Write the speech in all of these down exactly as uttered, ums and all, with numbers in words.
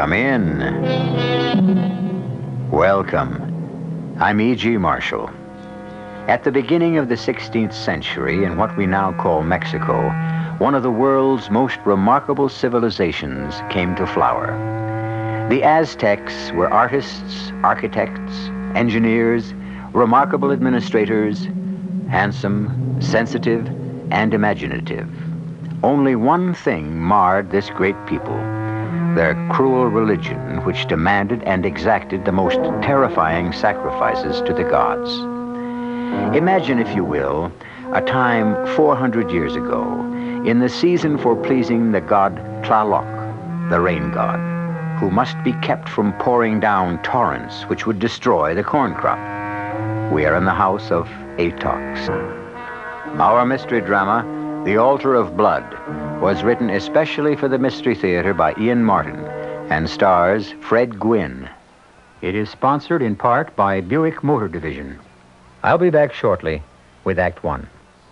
Come in. Welcome. I'm E G. Marshall. At the beginning of the sixteenth century, in what we now call Mexico, one of the world's most remarkable civilizations came to flower. The Aztecs were artists, architects, engineers, remarkable administrators, handsome, sensitive, and imaginative. Only one thing marred this great people: their cruel religion, which demanded and exacted the most terrifying sacrifices to the gods. Imagine, if you will, a time four hundred years ago, in the season for pleasing the god Tlaloc, the rain god, who must be kept from pouring down torrents which would destroy the corn crop. We are in the house of Atox. Our mystery drama, The Altar of Blood, was written especially for the Mystery Theater by Ian Martin and stars Fred Gwynne. It is sponsored in part by Buick Motor Division. I'll be back shortly with Act One.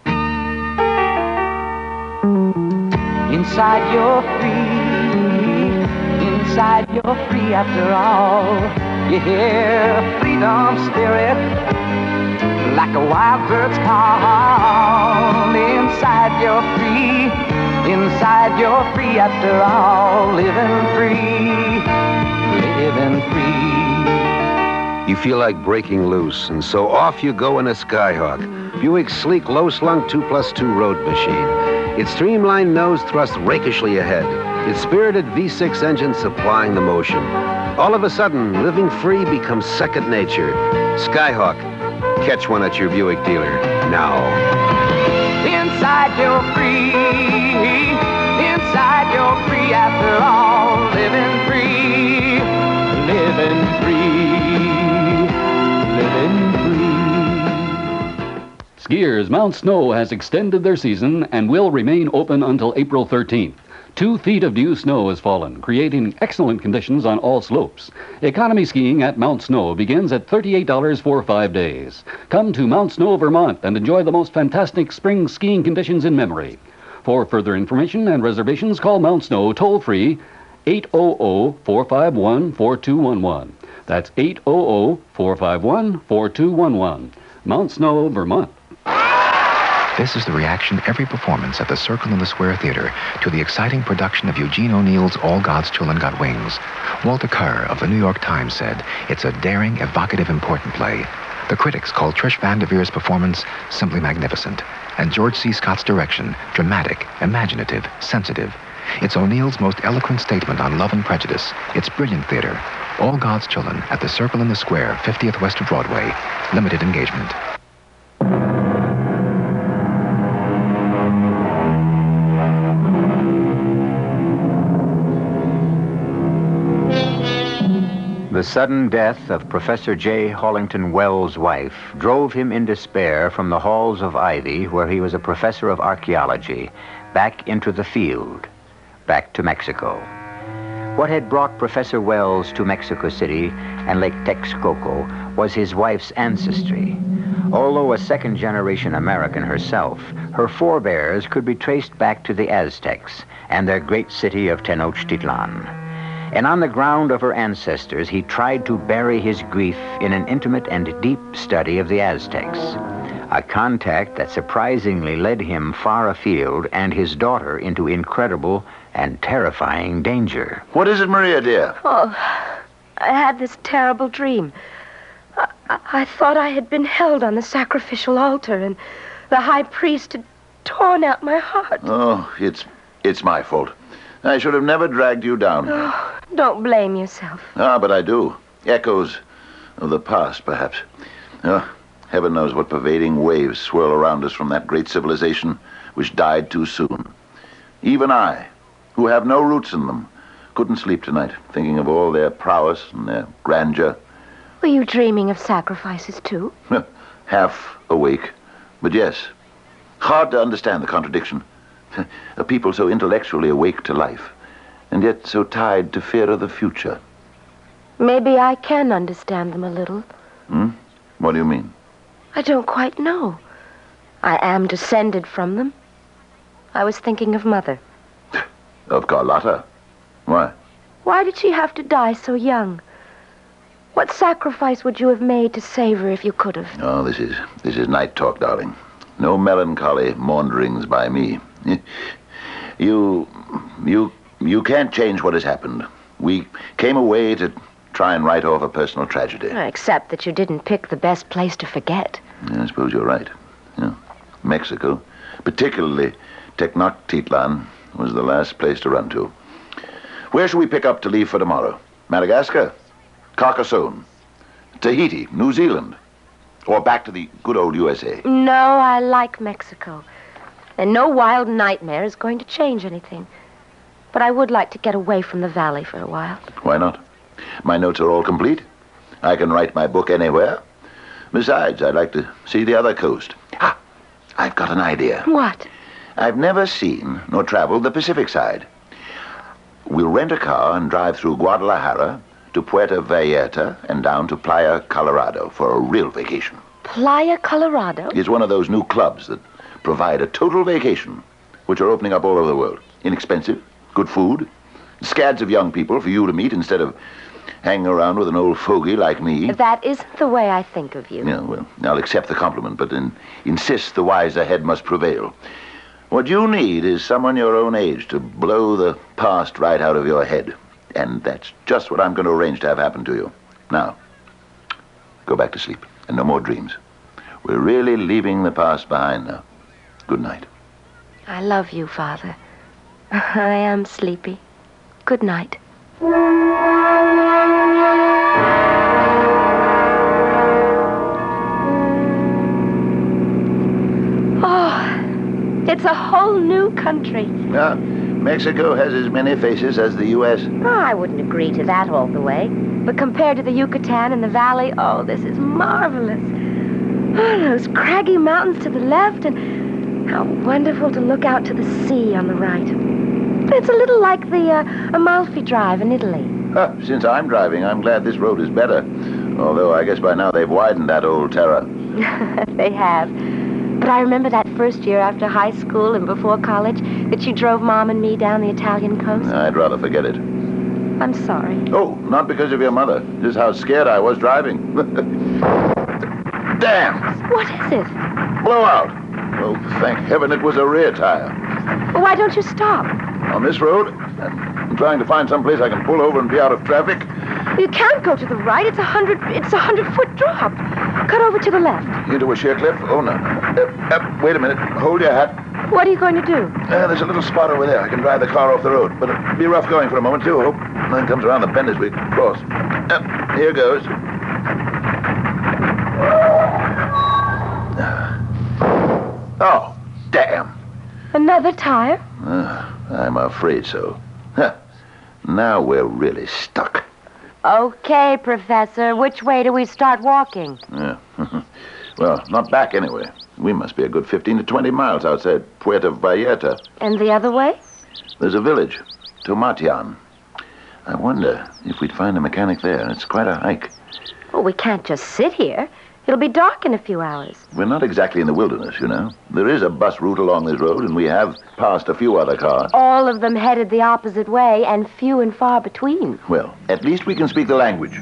Inside you're free, inside you're free after all. You hear freedom spirit like a wild bird's call. Inside you're free, inside you're free after all. Living free, living free. You feel like breaking loose, and so off you go in a Skyhawk, Buick's sleek, low-slung two plus two road machine. Its streamlined nose thrusts rakishly ahead, its spirited V six engine supplying the motion. All of a sudden, living free becomes second nature. Skyhawk. Catch one at your Buick dealer now. Inside you're free, inside you're free after all. Living free, living free, living free. Skiers, Mount Snow has extended their season and will remain open until April thirteenth. Two feet of new snow has fallen, creating excellent conditions on all slopes. Economy skiing at Mount Snow begins at thirty-eight dollars for five days. Come to Mount Snow, Vermont, and enjoy the most fantastic spring skiing conditions in memory. For further information and reservations, call Mount Snow toll-free eight hundred, four five one, four two one one. That's eight hundred, four five one, four two one one. Mount Snow, Vermont. This is the reaction every performance at the Circle in the Square Theater to the exciting production of Eugene O'Neill's All God's Children Got Wings. Walter Kerr of the New York Times said, "It's a daring, evocative, important play." The critics called Trish Van Devier's performance simply magnificent, and George C. Scott's direction dramatic, imaginative, sensitive. It's O'Neill's most eloquent statement on love and prejudice. It's brilliant theater. All God's Children at the Circle in the Square, fiftieth West of Broadway. Limited engagement. The sudden death of Professor J. Hollington Wells' wife drove him in despair from the halls of Ivy, where he was a professor of archaeology, back into the field, back to Mexico. What had brought Professor Wells to Mexico City and Lake Texcoco was his wife's ancestry. Although a second-generation American herself, her forebears could be traced back to the Aztecs and their great city of Tenochtitlan. And on the ground of her ancestors, he tried to bury his grief in an intimate and deep study of the Aztecs, a contact that surprisingly led him far afield and his daughter into incredible and terrifying danger. What is it, Maria, dear? Oh, I had this terrible dream. I, I, I thought I had been held on the sacrificial altar, and the high priest had torn out my heart. Oh, it's it's my fault. I should have never dragged you down. Oh, don't blame yourself. Ah, but I do. Echoes of the past, perhaps. Oh, heaven knows what pervading waves swirl around us from that great civilization which died too soon. Even I, who have no roots in them, couldn't sleep tonight, thinking of all their prowess and their grandeur. Were you dreaming of sacrifices, too? Half awake, but yes. Hard to understand the contradiction. A people so intellectually awake to life, and yet so tied to fear of the future. Maybe I can understand them a little. Hmm? What do you mean? I don't quite know. I am descended from them. I was thinking of Mother. Of Carlotta? Why? Why did she have to die so young? What sacrifice would you have made to save her if you could have? Oh, this is this is night talk, darling. No melancholy maunderings by me. You, you, you can't change what has happened. We came away to try and write off a personal tragedy. Except that you didn't pick the best place to forget. Yeah, I suppose you're right. Yeah. Mexico, particularly Tenochtitlan, was the last place to run to. Where should we pick up to leave for tomorrow? Madagascar? Carcassonne? Tahiti? New Zealand? Or back to the good old U S A? No, I like Mexico. And no wild nightmare is going to change anything. But I would like to get away from the valley for a while. Why not? My notes are all complete. I can write my book anywhere. Besides, I'd like to see the other coast. Ah, I've got an idea. What? I've never seen nor traveled the Pacific side. We'll rent a car and drive through Guadalajara to Puerto Vallarta and down to Playa Colorado for a real vacation. Playa Colorado? It's one of those new clubs that provide a total vacation, which are opening up all over the world. Inexpensive, good food, scads of young people for you to meet instead of hanging around with an old fogey like me. That isn't the way I think of you. Yeah, well, I'll accept the compliment, but in, insist the wiser head must prevail. What you need is someone your own age to blow the past right out of your head. And that's just what I'm going to arrange to have happen to you. Now, go back to sleep, and no more dreams. We're really leaving the past behind now. Good night. I love you, Father. I am sleepy. Good night. Oh, it's a whole new country. Yeah, Mexico has as many faces as the U S Oh, I wouldn't agree to that all the way. But compared to the Yucatan and the valley, oh, this is marvelous. Oh, those craggy mountains to the left, and how wonderful to look out to the sea on the right. It's a little like the uh, Amalfi Drive in Italy. Huh, since I'm driving, I'm glad this road is better. Although I guess by now they've widened that old terror. They have. But I remember that first year after high school and before college that you drove Mom and me down the Italian coast. I'd rather forget it. I'm sorry. Oh, not because of your mother. Just how scared I was driving. Damn! What is it? Blowout. Oh, thank heaven it was a rear tire. Why don't you stop? On this road, I'm trying to find some place I can pull over and be out of traffic. You can't go to the right. It's a hundred. It's a hundred-foot drop. Cut over to the left. Into a sheer cliff? Oh, no. Uh, uh, wait a minute. Hold your hat. What are you going to do? Uh, there's a little spot over there. I can drive the car off the road. But it'll be rough going for a moment, too. Hope nothing comes around the bend as we cross. Uh, here goes. Oh, damn. Another tire? Uh, I'm afraid so. Huh. Now we're really stuck. Okay, Professor. Which way do we start walking? Yeah. Well, not back anyway. We must be a good fifteen to twenty miles outside Puerto Vallarta. And the other way? There's a village, Tomatian. I wonder if we'd find a mechanic there. It's quite a hike. Well, we can't just sit here. It'll be dark in a few hours. We're not exactly in the wilderness, you know. There is a bus route along this road, and we have passed a few other cars. All of them headed the opposite way, and few and far between. Well, at least we can speak the language.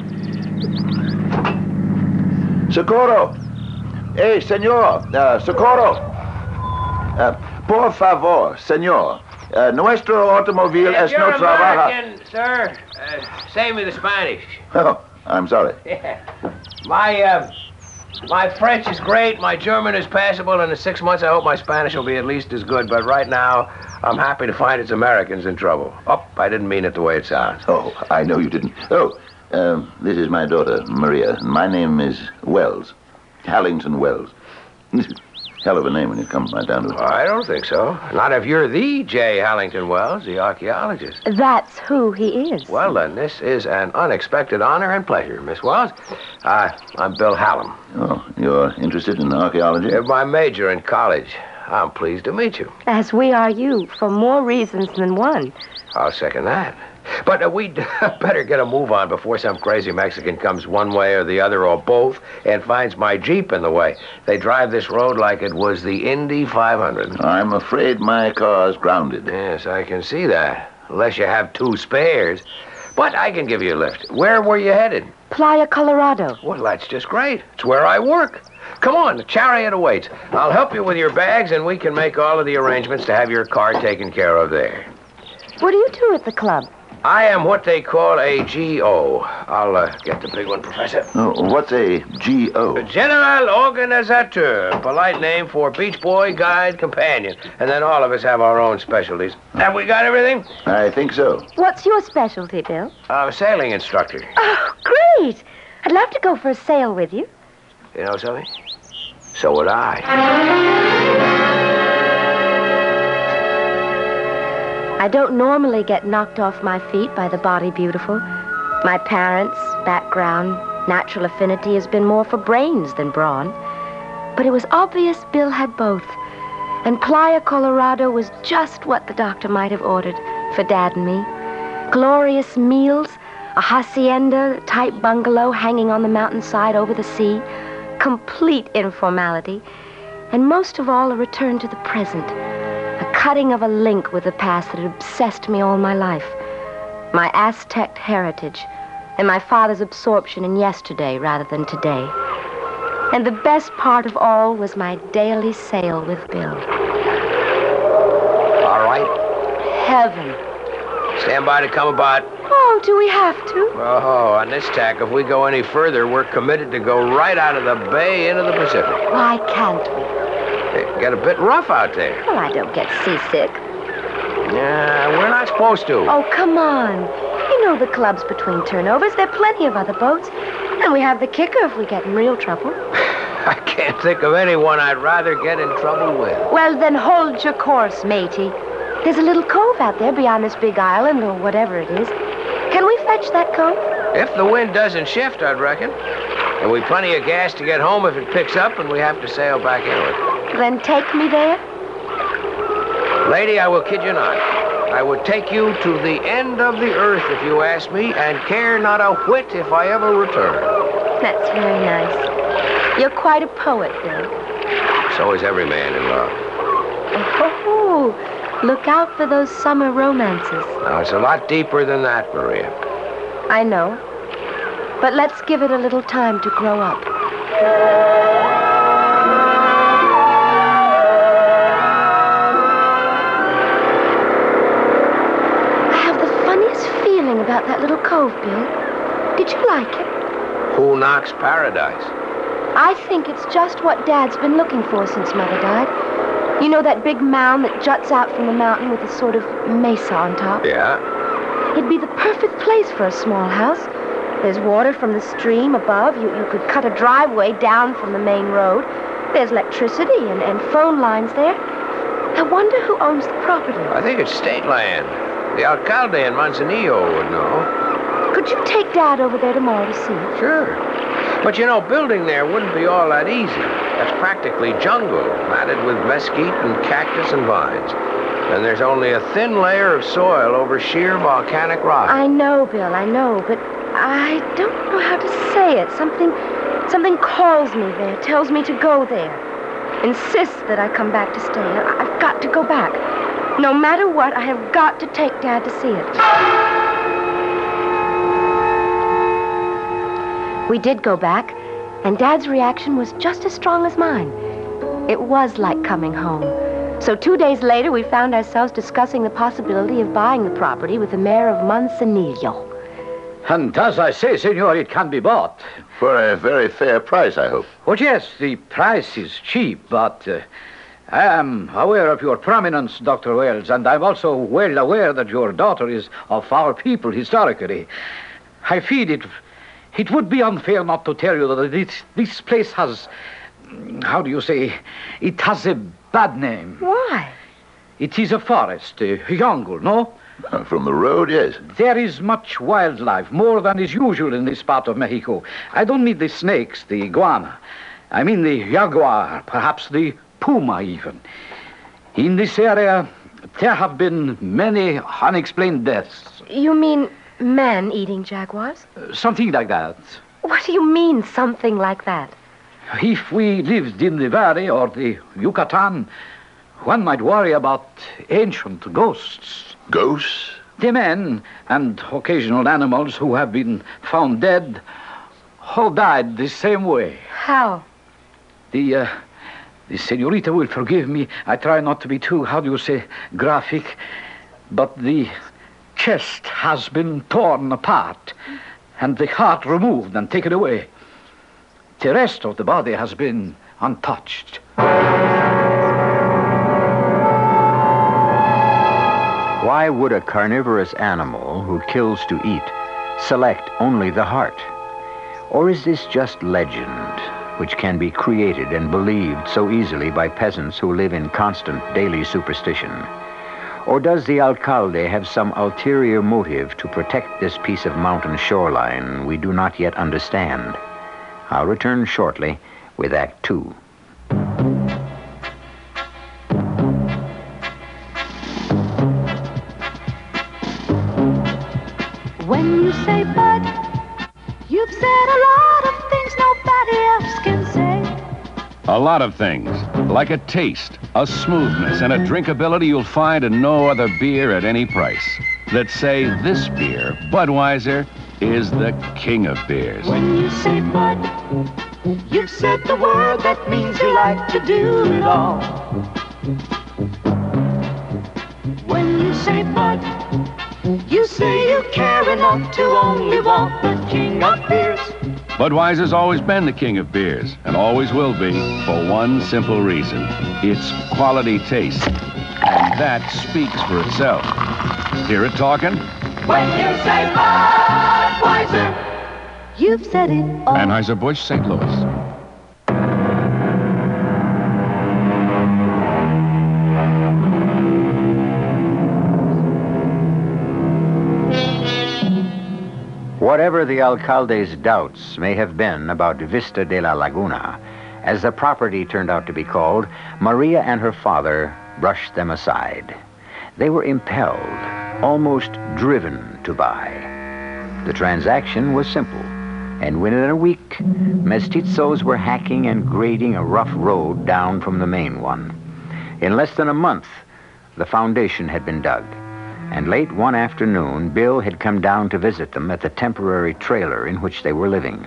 Socorro! Hey, senor! Uh, socorro! Uh, por favor, senor. Uh, nuestro automobile If es you're no trabaja... American, sir, uh, say me the Spanish. Oh, I'm sorry. Yeah. My, uh, my French is great, my German is passable, and in six months I hope my Spanish will be at least as good. But right now, I'm happy to find it's Americans in trouble. Oh, I didn't mean it the way it sounds. Oh, I know you didn't. Oh, um, this is my daughter, Maria. My name is Wells. Hallington Wells. Hell of a name when it comes right down to it. I don't think so. Not if you're the J. Hallington Wells, the archaeologist. That's who he is. Well, then, this is an unexpected honor and pleasure, Miss Wells. Uh, I'm Bill Hallam. Oh, you're interested in archaeology? Uh, my major in college. I'm pleased to meet you. As we are you, for more reasons than one. I'll second that. But uh, we'd better get a move on before some crazy Mexican comes one way or the other or both and finds my Jeep in the way. They drive this road like it was the Indy five hundred. I'm afraid my car's grounded. Yes, I can see that. Unless you have two spares. But I can give you a lift. Where were you headed? Playa, Colorado. Well, that's just great. It's where I work. Come on, the chariot awaits. I'll help you with your bags, and we can make all of the arrangements to have your car taken care of there. What do you do at the club? I am what they call a G O. I'll uh, get the big one, Professor. Oh, what's a G O? General Organizateur, polite name for Beach Boy Guide Companion. And then all of us have our own specialties. Have we got everything? I think so. What's your specialty, Bill? I'm a sailing instructor. Oh, great. I'd love to go for a sail with you. You know something? So would I. I don't normally get knocked off my feet by the body beautiful. My parents, background, natural affinity has been more for brains than brawn. But it was obvious Bill had both. And Playa, Colorado was just what the doctor might have ordered for Dad and me. Glorious meals, a hacienda-type bungalow hanging on the mountainside over the sea, complete informality, and most of all, a return to the present. A cutting of a link with the past that had obsessed me all my life. My Aztec heritage, and my father's absorption in yesterday rather than today. And the best part of all was my daily sail with Bill. All right. Heaven. Stand by to come about. Oh, do we have to? Oh, on this tack, if we go any further, we're committed to go right out of the bay into the Pacific. Why can't we? It get a bit rough out there. Well, I don't get seasick. Yeah, we're not supposed to. Oh, come on. You know the club's between turnovers. There are plenty of other boats. And we have the kicker if we get in real trouble. I can't think of anyone I'd rather get in trouble with. Well, then hold your course, matey. There's a little cove out there beyond this big island or whatever it is. Can we fetch that cove? If the wind doesn't shift, I'd reckon. And we've plenty of gas to get home if it picks up and we have to sail back into it. Then take me there? Lady, I will kid you not. I would take you to the end of the earth if you asked me, and care not a whit if I ever return. That's very nice. You're quite a poet, Bill. So is every man in love. Oh, look out for those summer romances. Now, it's a lot deeper than that, Maria. I know. But let's give it a little time to grow up. About that little cove, Bill. Did you like it? Who knocks paradise? I think it's just what Dad's been looking for since Mother died. You know that big mound that juts out from the mountain with a sort of mesa on top? Yeah. It'd be the perfect place for a small house. There's water from the stream above. You, you could cut a driveway down from the main road. There's electricity and, and phone lines there. I wonder who owns the property. I think it's state land. The alcalde in Manzanillo would know. Could you take Dad over there tomorrow to see it? Sure. But, you know, building there wouldn't be all that easy. That's practically jungle, matted with mesquite and cactus and vines. And there's only a thin layer of soil over sheer volcanic rock. I know, Bill, I know, but I don't know how to say it. Something, something calls me there, tells me to go there. Insists that I come back to stay. I've got to go back. No matter what, I have got to take Dad to see it. We did go back, and Dad's reaction was just as strong as mine. It was like coming home. So two days later, we found ourselves discussing the possibility of buying the property with the mayor of Manzanillo. And as I say, senor, it can be bought. For a very fair price, I hope. Oh, yes, the price is cheap, but... Uh, I am aware of your prominence, Doctor Wells, and I'm also well aware that your daughter is of our people historically. I feel it, it would be unfair not to tell you that this, this place has, how do you say, it has a bad name. Why? It is a forest, a jungle, no? Uh, from the road, yes. There is much wildlife, more than is usual in this part of Mexico. I don't mean the snakes, the iguana. I mean the jaguar, perhaps the puma even. In this area, there have been many unexplained deaths. You mean men eating jaguars? Uh, something like that. What do you mean, something like that? If we lived in the valley or the Yucatan, one might worry about ancient ghosts. Ghosts? The men and occasional animals who have been found dead all died the same way. How? The, uh, the senorita will forgive me. I try not to be too, how do you say, graphic. But the chest has been torn apart and the heart removed and taken away. The rest of the body has been untouched. Why would a carnivorous animal who kills to eat select only the heart? Or is this just legend, which can be created and believed so easily by peasants who live in constant daily superstition? Or does the alcalde have some ulterior motive to protect this piece of mountain shoreline we do not yet understand? I'll return shortly with Act Two. When you say bud, you've said a lot of things nobody else can say. A lot of things, like a taste, a smoothness, and a drinkability you'll find in no other beer at any price. That say this beer, Budweiser, is the king of beers. When you say bud, you've said the word that means you like to do it all. When you say bud, you say you care enough to only want the king of beers. Budweiser's always been the king of beers, and always will be, for one simple reason. It's quality taste, and that speaks for itself. Hear it talking? When you say Budweiser, you've said it all. Anheuser-Busch, Saint Louis. Whatever the alcalde's doubts may have been about Vista de la Laguna, as the property turned out to be called, Maria and her father brushed them aside. They were impelled, almost driven to buy. The transaction was simple, and within a week, mestizos were hacking and grading a rough road down from the main one. In less than a month, the foundation had been dug. And late one afternoon, Bill had come down to visit them at the temporary trailer in which they were living.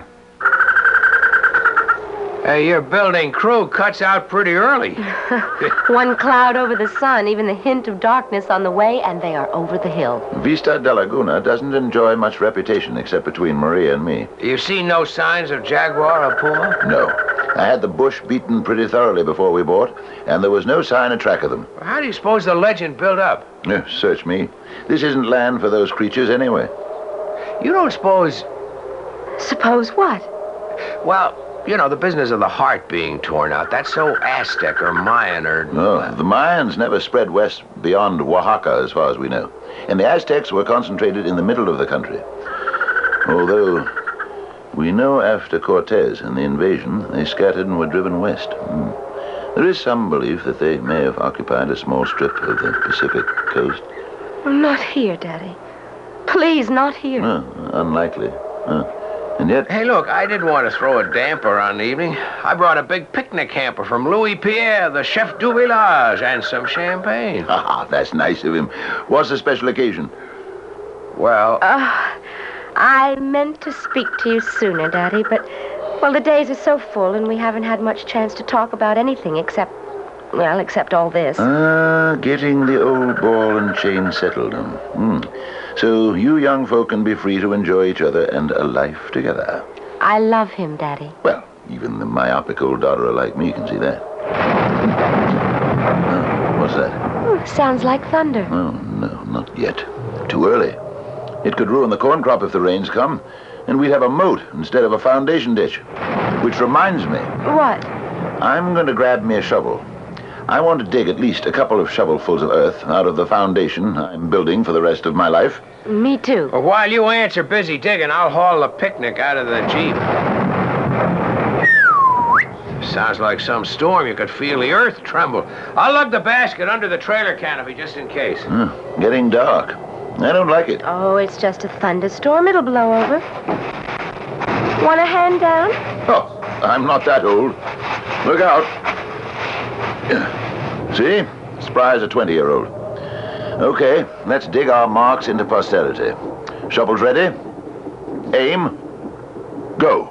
Hey, your building crew cuts out pretty early. One cloud over the sun, even the hint of darkness on the way, and they are over the hill. Vista de Laguna doesn't enjoy much reputation except between Maria and me. You see no signs of jaguar or puma? No. I had the bush beaten pretty thoroughly before we bought, and there was no sign or track of them. How do you suppose the legend built up? Yeah, search me. This isn't land for those creatures anyway. You don't suppose... Suppose what? Well, you know, the business of the heart being torn out, that's so Aztec or Mayan or... No, the Mayans never spread west beyond Oaxaca, as far as we know. And the Aztecs were concentrated in the middle of the country. Although, we know after Cortez and the invasion, they scattered and were driven west. Mm. There is some belief that they may have occupied a small strip of the Pacific coast. Not here, Daddy. Please, not here. No, unlikely. Uh, and yet... Hey, look, I didn't want to throw a damper on the evening. I brought a big picnic hamper from Louis Pierre, the chef du village, and some champagne. Ah, that's nice of him. What's the special occasion? Well... Uh, I meant to speak to you sooner, Daddy, but, well, the days are so full and we haven't had much chance to talk about anything except, well, except all this. Ah, getting the old ball and chain settled. Hmm. So you young folk can be free to enjoy each other and a life together. I love him, Daddy. Well, even the myopic old daughter like me can see that. Oh, what's that? Ooh, sounds like thunder. Oh, no, not yet. Too early. It could ruin the corn crop if the rains come, and we'd have a moat instead of a foundation ditch. Which reminds me. What? I'm going to grab me a shovel. I want to dig at least a couple of shovelfuls of earth out of the foundation I'm building for the rest of my life. Me too. Well, while you ants are busy digging, I'll haul the picnic out of the Jeep. sounds like some storm. You could feel the earth tremble. I'll lug the basket under the trailer canopy just in case. Hmm, getting dark. I don't like it. Oh, it's just a thunderstorm. It'll blow over. Want a hand down? Oh, I'm not that old. Look out. See? Spry as a twenty-year-old. Okay, let's dig our marks into posterity. Shovels ready? Aim. Go.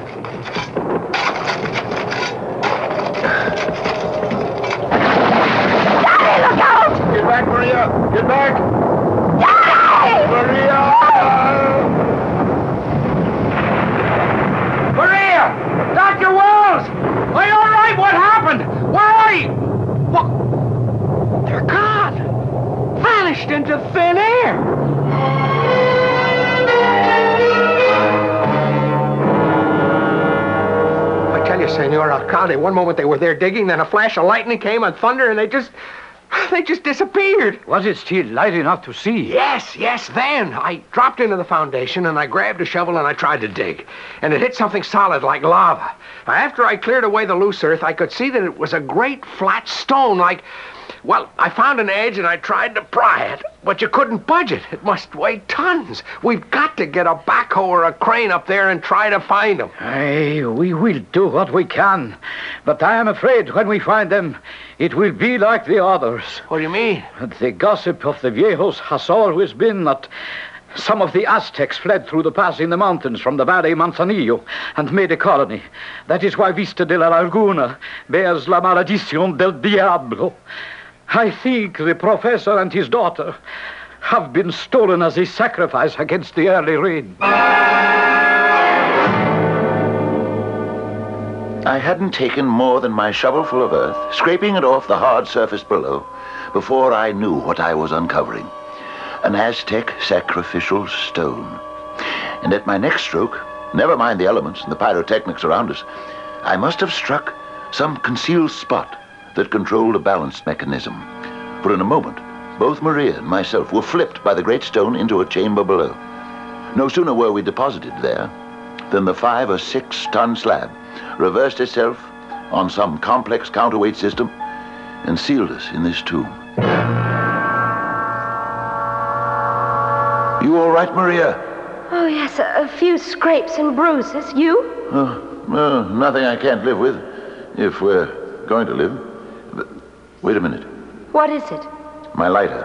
Daddy, look out! Get back, Maria! Get back! Daddy! Maria! Maria! Doctor Wells! Are you all right? What happened? Where are you? What? They're gone. Vanished into thin air. I tell you, Senor Alcalde, one moment they were there digging, then a flash of lightning came and thunder, and they just... They just disappeared. Was it still light enough to see? Yes, yes, then. I dropped into the foundation, and I grabbed a shovel, and I tried to dig. And it hit something solid like lava. After I cleared away the loose earth, I could see that it was a great flat stone, like... Well, I found an edge, and I tried to pry it, but you couldn't budge it. It must weigh tons. We've got to get a backhoe or a crane up there and try to find them. Aye, we will do what we can. But I am afraid when we find them, it will be like the others. What do you mean? The gossip of the viejos has always been that some of the Aztecs fled through the pass in the mountains from the Valle Manzanillo and made a colony. That is why Vista de la Laguna bears la maledición del diablo. I think the professor and his daughter have been stolen as a sacrifice against the early rain. I hadn't taken more than my shovelful of earth, scraping it off the hard surface below, before I knew what I was uncovering. An Aztec sacrificial stone. And at my next stroke, never mind the elements and the pyrotechnics around us, I must have struck some concealed spot that controlled a balance mechanism. For in a moment, both Maria and myself were flipped by the great stone into a chamber below. No sooner were we deposited there than the five or six ton slab reversed itself on some complex counterweight system and sealed us in this tomb. You all right, Maria? Oh, yes, a, a few scrapes and bruises. You? Oh, uh, nothing I can't live with, if we're going to live. But wait a minute. What is it? My lighter.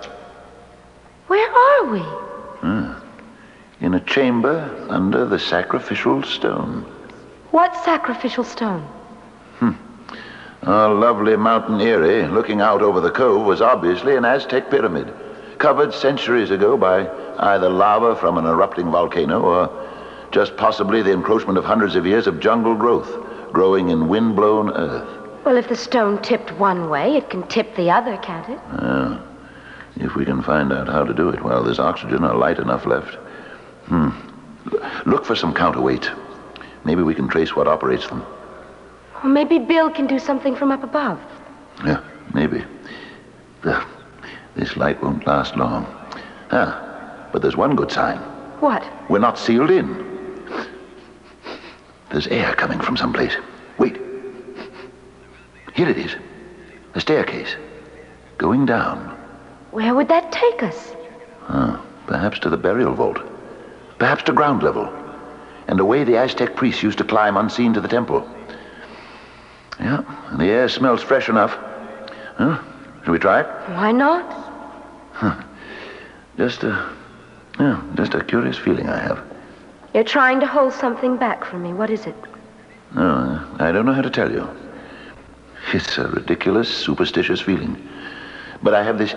Where are we? Hmm. In a chamber under the sacrificial stone. What sacrificial stone? Hmm. Our lovely Mountain Erie, looking out over the cove, was obviously an Aztec pyramid, covered centuries ago by either lava from an erupting volcano or just possibly the encroachment of hundreds of years of jungle growth growing in wind-blown earth. Well, if the stone tipped one way, it can tip the other, can't it? Uh, if we can find out how to do it while there's oxygen or light enough left. Hmm. Look for some counterweights. Maybe we can trace what operates them. Or maybe Bill can do something from up above. Yeah, maybe. Uh, this light won't last long. Ah, but there's one good sign. What? We're not sealed in. There's air coming from someplace. Wait. Here it is. A staircase. Going down. Where would that take us? Ah, perhaps to the burial vault. Perhaps to ground level. And the way the Aztec priests used to climb unseen to the temple. Yeah, the air smells fresh enough. Huh? Shall we try it? Why not? Huh. Just a... Yeah, just a curious feeling I have. You're trying to hold something back from me. What is it? No, I don't know how to tell you. It's a ridiculous, superstitious feeling. But I have this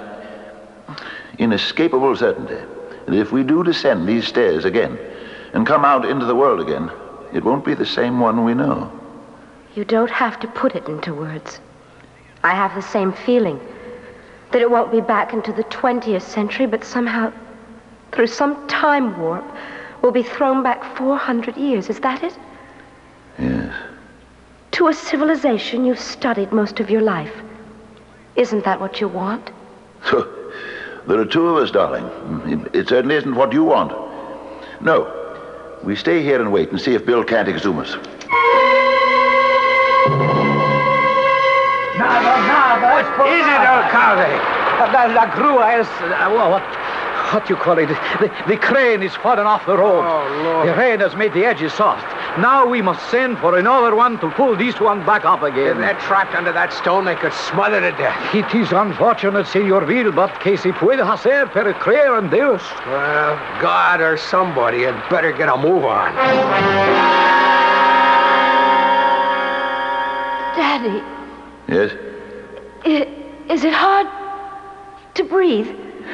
inescapable certainty that if we do descend these stairs again and come out into the world again, it won't be the same one we know. You don't have to put it into words. I have the same feeling. That it won't be back into the twentieth century, but somehow, through some time warp, we'll be thrown back four hundred years. Is that it? Yes. To a civilization you've studied most of your life. Isn't that what you want? So, there are two of us, darling. It, it certainly isn't what you want. No. We stay here and wait and see if Bill can't exhume us. Nada, nada. Is it, Alcalde? La, la grua is... Uh, what, what do you call it? The, the crane is fallen off the road. Oh, Lord. The rain has made the edges soft. Now we must send for another one to pull this one back up If again. they're trapped under that stone, they could smother to death. It is unfortunate, Señorville, but que se puede hacer para creer en Dios. Well, God or somebody had better get a move on. Daddy, Yes? i- is it hard to breathe?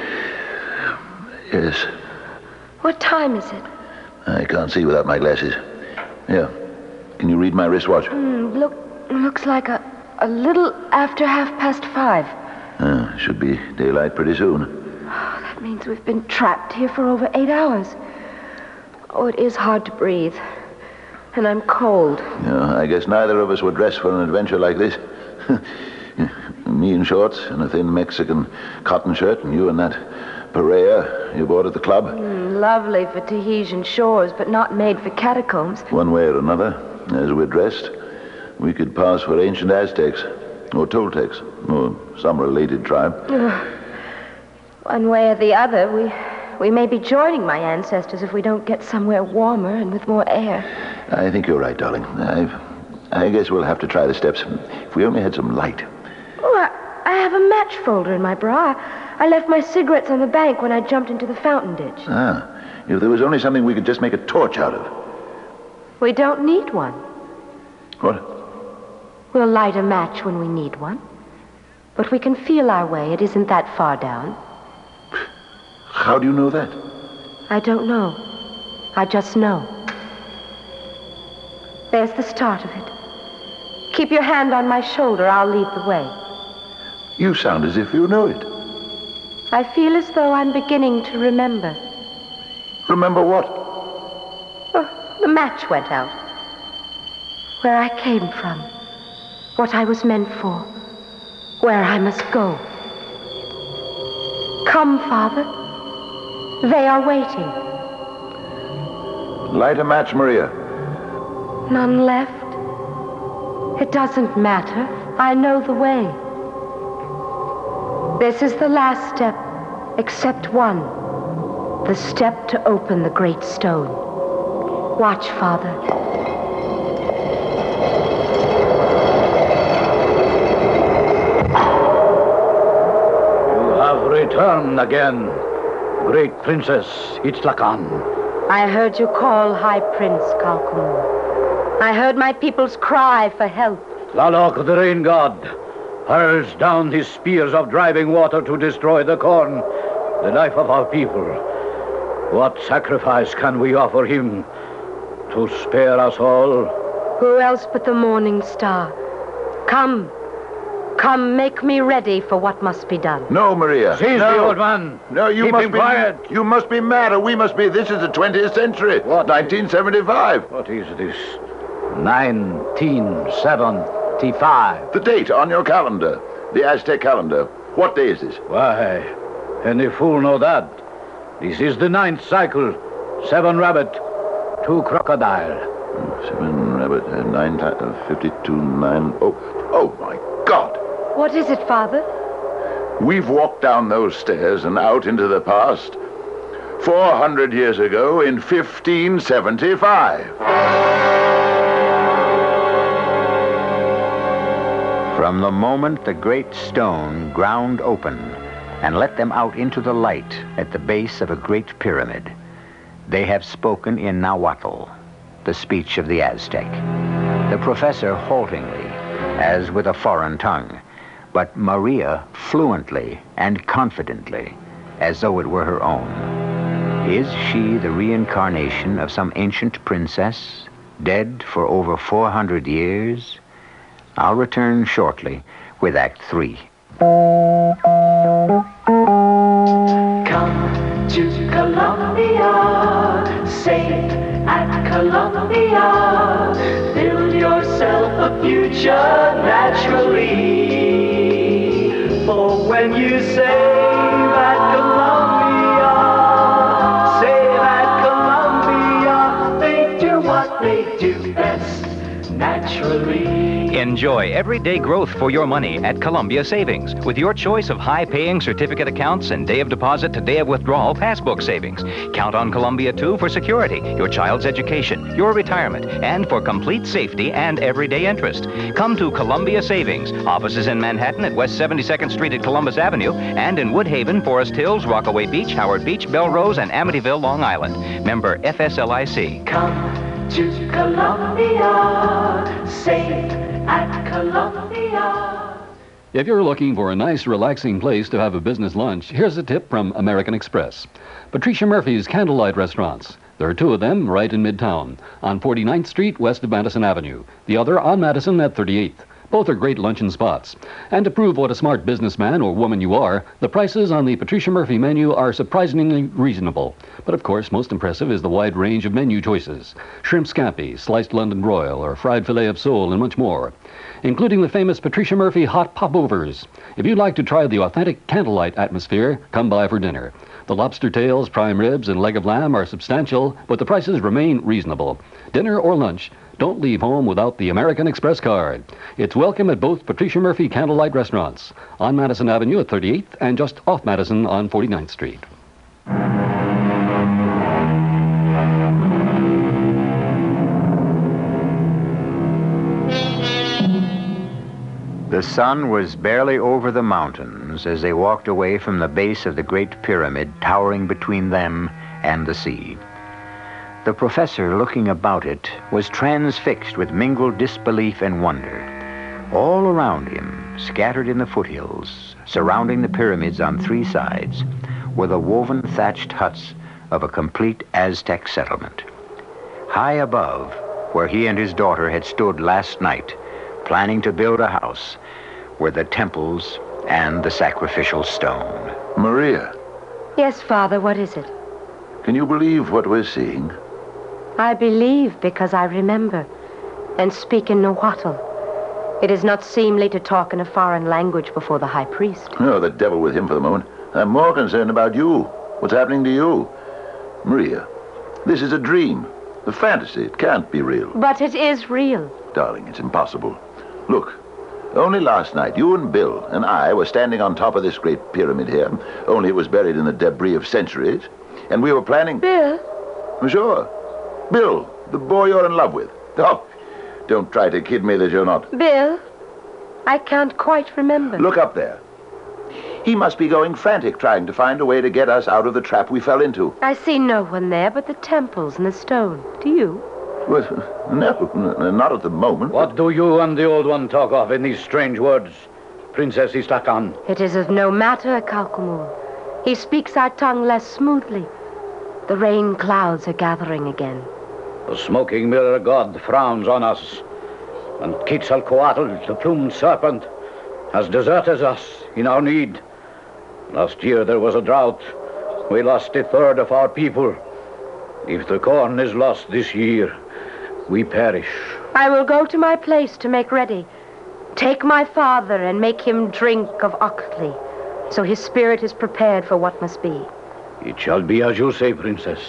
Yes. What time is it? I can't see without my glasses. Here. Can you read my wristwatch? Mm, look, looks like a, a little after half past five. Uh, should be daylight pretty soon. Oh, that means we've been trapped here for over eight hours. Oh, it is hard to breathe. And I'm cold. Yeah, I guess neither of us were dressed for an adventure like this. Me in shorts and a thin Mexican cotton shirt, and you in that Perea you bought at the club. Mm, lovely for Tahitian shores, but not made for catacombs. One way or another, as we're dressed, we could pass for ancient Aztecs, or Toltecs, or some related tribe. One way or the other, we we may be joining my ancestors if we don't get somewhere warmer and with more air. I think you're right, darling. I, I guess we'll have to try the steps. If we only had some light. Oh, I, I have a match folder in my bra. I left my cigarettes on the bank when I jumped into the fountain ditch. Ah, if there was only something we could just make a torch out of. We don't need one. What? We'll light a match when we need one. But we can feel our way. It isn't that far down. How do you know that? I don't know. I just know. There's the start of it. Keep your hand on my shoulder. I'll lead the way. You sound as if you know it. I feel as though I'm beginning to remember. Remember what? Oh, the match went out. Where I came from. What I was meant for. Where I must go. Come, Father. They are waiting. Light a match, Maria. None left. It doesn't matter. I know the way. This is the last step, except one. The step to open the great stone. Watch, Father. You have returned again, great Princess Itzlacan. I heard you call, High Prince Calcumur. I heard my people's cry for help. Tlaloc, the rain god, hurls down his spears of driving water to destroy the corn, the life of our people. What sacrifice can we offer him to spare us all? Who else but the morning star? Come. Come, make me ready for what must be done. No, Maria. Seize no. the old man. No, you Keep must him be quiet. You must be mad, or we must be. This is the twentieth century. What? nineteen seventy-five. What is this? nineteen seventy-five. The date on your calendar. The Aztec calendar. What day is this? Why, any fool know that. This is the ninth cycle. Seven rabbit, two crocodile. Seven rabbit, uh, nine, uh, fifty-two, nine. Oh, oh my God! What is it, Father? We've walked down those stairs and out into the past. Four hundred years ago in fifteen seventy-five. From the moment the great stone ground open and let them out into the light at the base of a great pyramid, they have spoken in Nahuatl, the speech of the Aztec. The professor haltingly, as with a foreign tongue, but Maria fluently and confidently, as though it were her own. Is she the reincarnation of some ancient princess, dead for over four hundred years? I'll return shortly with Act Three. Come to Colombia, safe at Colombia. Build yourself a future naturally. For when you save at Colombia, save at Colombia, they do what they do best naturally. In Enjoy everyday growth for your money at Columbia Savings with your choice of high-paying certificate accounts and day of deposit to day of withdrawal passbook savings. Count on Columbia, too, for security, your child's education, your retirement, and for complete safety and everyday interest. Come to Columbia Savings. Offices in Manhattan at West seventy-second Street at Columbus Avenue and in Woodhaven, Forest Hills, Rockaway Beach, Howard Beach, Belrose, and Amityville, Long Island. Member F S L I C. Come to Columbia, safe at Columbia. If you're looking for a nice, relaxing place to have a business lunch, here's a tip from American Express. Patricia Murphy's Candlelight Restaurants. There are two of them right in Midtown, on forty-ninth Street, west of Madison Avenue. The other on Madison at thirty-eighth. Both are great luncheon spots. And to prove what a smart businessman or woman you are, the prices on the Patricia Murphy menu are surprisingly reasonable. But of course, most impressive is the wide range of menu choices. Shrimp scampi, sliced London broil, or fried filet of sole, and much more. Including the famous Patricia Murphy hot popovers. If you'd like to try the authentic candlelight atmosphere, come by for dinner. The lobster tails, prime ribs, and leg of lamb are substantial, but the prices remain reasonable. Dinner or lunch, don't leave home without the American Express card. It's welcome at both Patricia Murphy Candlelight Restaurants, on Madison Avenue at thirty-eighth and just off Madison on forty-ninth Street. The sun was barely over the mountains as they walked away from the base of the Great Pyramid towering between them and the sea. The professor, looking about it, was transfixed with mingled disbelief and wonder. All around him, scattered in the foothills, surrounding the pyramids on three sides, were the woven thatched huts of a complete Aztec settlement. High above, where he and his daughter had stood last night, planning to build a house, were the temples and the sacrificial stone. Maria. Yes, Father, what is it? Can you believe what we're seeing? I believe because I remember, and speak in Nahuatl. It is not seemly to talk in a foreign language before the high priest. Oh, the devil with him for the moment. I'm more concerned about you. What's happening to you? Maria, this is a dream, a fantasy. It can't be real. But it is real. Darling, it's impossible. Look, only last night, you and Bill and I were standing on top of this great pyramid here, only it was buried in the debris of centuries, and we were planning... Bill? Sure. Bill, the boy you're in love with. Oh, don't try to kid me that you're not. Bill, I can't quite remember. Look up there. He must be going frantic trying to find a way to get us out of the trap we fell into. I see no one there but the temples and the stone. Do you? Well, no, n- not at the moment. What do you and the old one talk of in these strange words, Princess Istahkan? It is of no matter, Calcamul. He speaks our tongue less smoothly. The rain clouds are gathering again. The smoking mirror god frowns on us, and Quetzalcoatl, the plumed serpent, has deserted us in our need. Last year there was a drought. We lost a third of our people. If the corn is lost this year, we perish. I will go to my place to make ready. Take my father and make him drink of Octli, so his spirit is prepared for what must be. It shall be as you say, Princess.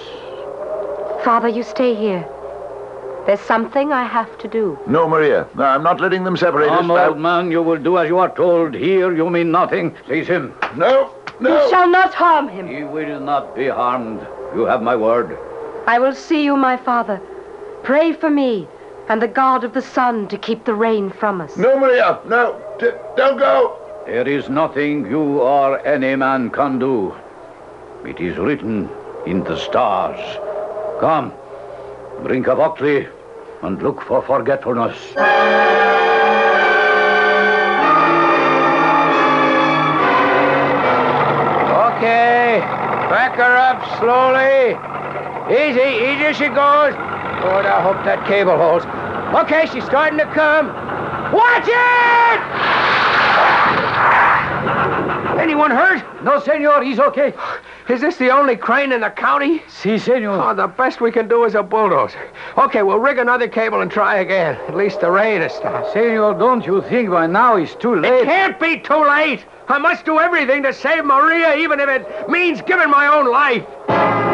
Father, you stay here. There's something I have to do. No, Maria. No, I'm not letting them separate us. Come, old man, you will do as you are told. Here you mean nothing. Seize him. No, no. You shall not harm him. He will not be harmed. You have my word. I will see you, my father. Pray for me and the god of the sun to keep the rain from us. No, Maria. No. D- don't go. There is nothing you or any man can do. It is written in the stars. Come, drink of Octli and look for forgetfulness. Okay, back her up slowly. Easy, easy she goes. Lord, I hope that cable holds. Okay, she's starting to come. Watch it! Anyone hurt? No, senor, he's okay. Is this the only crane in the county? Si, senor. Oh, the best we can do is a bulldozer. Okay, we'll rig another cable and try again. At least the rain has stopped. Senor, don't you think by now it's too late? It can't be too late. I must do everything to save Maria, even if it means giving my own life.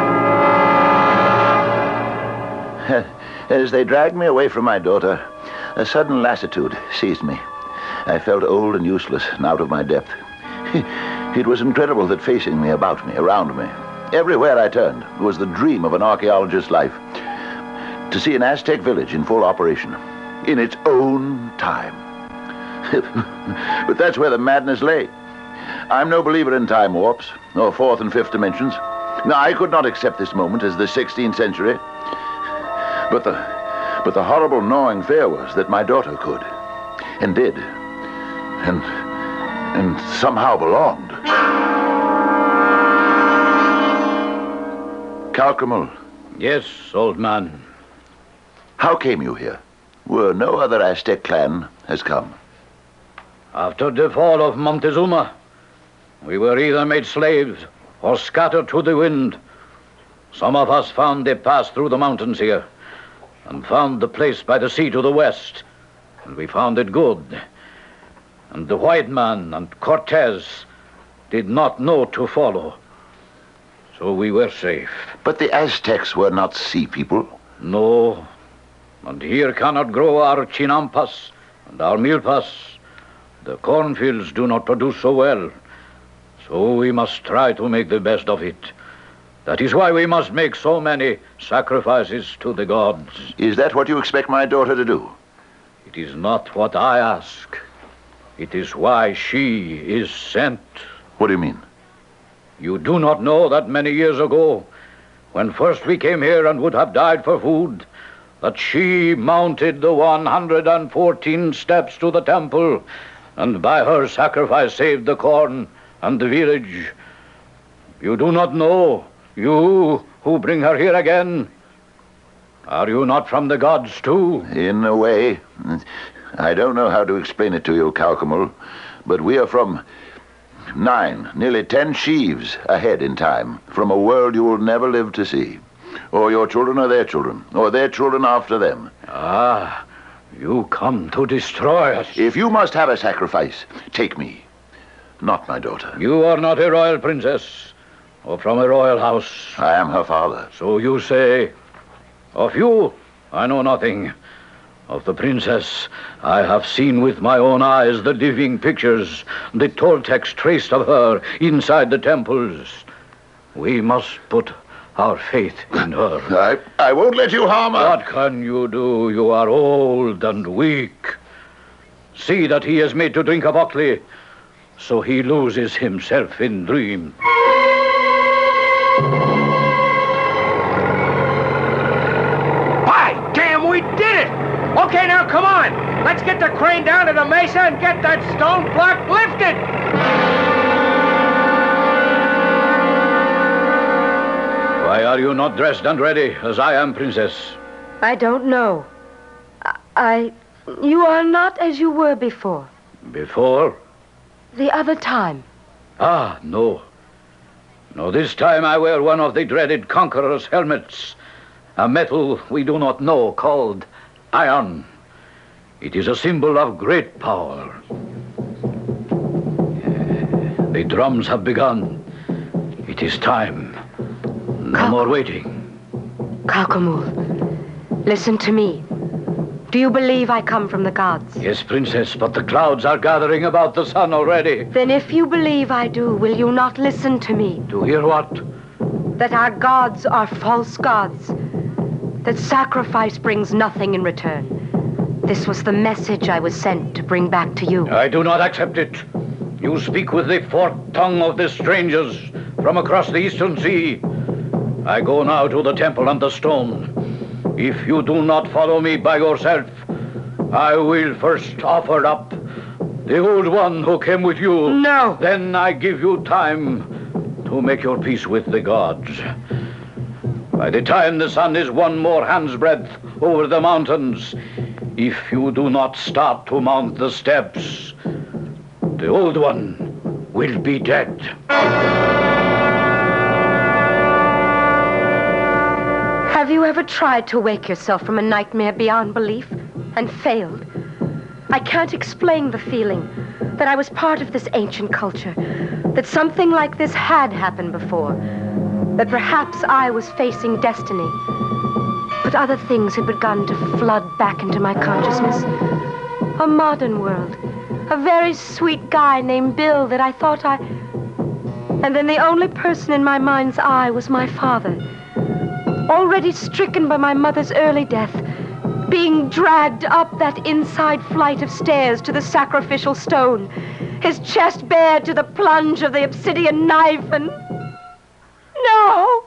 As they dragged me away from my daughter, A sudden lassitude seized me. I felt old and useless and out of my depth. It was incredible that facing me, about me, around me, everywhere I turned, was the dream of an archaeologist's life. To see an Aztec village in full operation, in its own time. But that's where the madness lay. I'm no believer in time warps, or fourth and fifth dimensions. No, I could not accept this moment as the sixteenth century. But the, but the horrible gnawing fear was that my daughter could, and did, and, and somehow belonged. Calcamel. Yes, old man. How came you here, where no other Aztec clan has come? After the fall of Montezuma, we were either made slaves or scattered to the wind. Some of us found a pass through the mountains here, and found the place by the sea to the west, and we found it good. And the white man and Cortez did not know to follow, so we were safe. But the Aztecs were not sea people. No, and here cannot grow our chinampas and our milpas. The cornfields do not produce so well, so we must try to make the best of it. That is why we must make so many sacrifices to the gods. Is that what you expect my daughter to do? It is not what I ask. It is why she is sent. What do you mean? You do not know that many years ago, when first we came here and would have died for food, that she mounted the one hundred fourteen steps to the temple, and by her sacrifice saved the corn and the village. You do not know, you who bring her here again. Are you not from the gods, too? In a way. I don't know how to explain it to you, Calcamel, but we are from nine, nearly ten sheaves ahead in time, from a world you will never live to see. Or your children or their children, or their children after them. Ah, you come to destroy us. If you must have a sacrifice, take me, not my daughter. You are not a royal princess, or from a royal house. I am her father. So you say. Of you, I know nothing. Of the princess, I have seen with my own eyes the living pictures, the Toltecs traced of her inside the temples. We must put our faith in her. I, I won't let you harm her. What can you do? You are old and weak. See that he is made to drink of Ockley, so he loses himself in dream. By damn, we did it! Okay, now come on. Let's get the crane down to the mesa and get that stone block lifted. Why are you not dressed and ready, as I am, Princess? I don't know. I... I you are not as you were before. Before? The other time. Ah, no. No, this time I wear one of the dreaded conqueror's helmets. A metal we do not know called iron. It is a symbol of great power. The drums have begun. It is time. No Cal- more waiting. Calcamel, listen to me. Do you believe I come from the gods? Yes, Princess, but the clouds are gathering about the sun already. Then if you believe I do, will you not listen to me? To hear what? That our gods are false gods. That sacrifice brings nothing in return. This was the message I was sent to bring back to you. I do not accept it. You speak with the forked tongue of the strangers from across the eastern sea. I go now to the temple and the stone. If you do not follow me by yourself, I will first offer up the old one who came with you. No. Then I give you time to make your peace with the gods. By the time the sun is one more hand's breadth over the mountains, if you do not start to mount the steps, the old one will be dead. Have you ever tried to wake yourself from a nightmare beyond belief and failed? I can't explain the feeling that I was part of this ancient culture, that something like this had happened before, that perhaps I was facing destiny. But But other things had begun to flood back into my consciousness. A modern world. A very sweet guy named Bill that I thought I... And then the only person in my mind's eye was my father. Already stricken by my mother's early death, being dragged up that inside flight of stairs to the sacrificial stone, his chest bared to the plunge of the obsidian knife, and... No!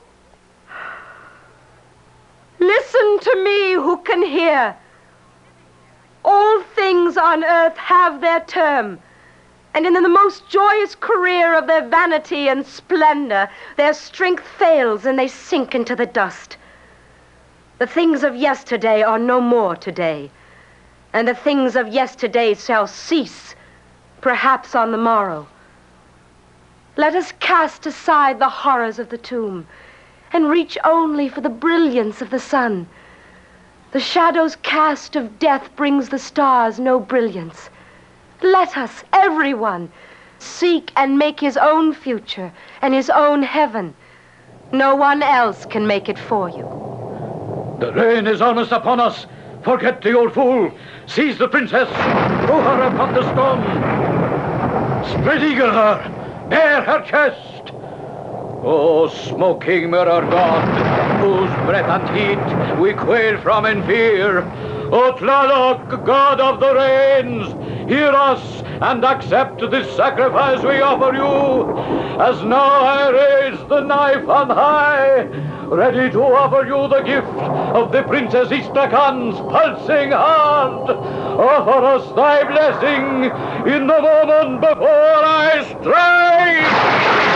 Listen to me who can hear. All things on earth have their term, and in the most joyous career of their vanity and splendor, their strength fails and they sink into the dust. The things of yesterday are no more today, and the things of yesterday shall cease, perhaps on the morrow. Let us cast aside the horrors of the tomb and reach only for the brilliance of the sun. The shadow's cast of death brings the stars no brilliance. Let us, everyone, seek and make his own future and his own heaven. No one else can make it for you. The rain is almost upon us. Forget the old fool. Seize the princess. Throw her upon the stone. Spread eagle her. Bare her chest. O smoking mirror god, whose breath and heat we quail from in fear. O Tlaloc, god of the rains, hear us and accept this sacrifice we offer you. As now I raise the knife on high, ready to offer you the gift of the Princess Istakan's pulsing heart. Offer us thy blessing in the moment before I strike.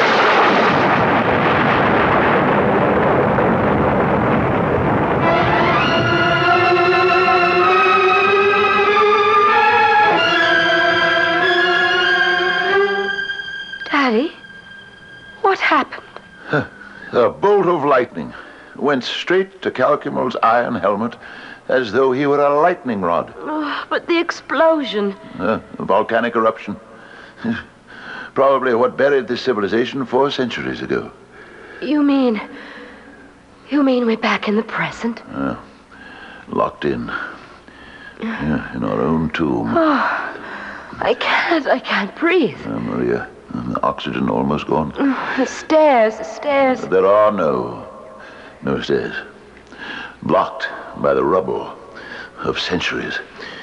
Daddy, what happened? A bolt of lightning went straight to Calcumel's iron helmet as though he were a lightning rod. Oh, but the explosion. Uh, a volcanic eruption. Probably what buried this civilization four centuries ago. You mean... You mean we're back in the present? Uh, locked in. Yeah, in our own tomb. Oh, I can't, I can't breathe. Uh, Maria, the oxygen almost gone. Oh, the stairs, the stairs. There are no, no stairs. Blocked by the rubble of centuries.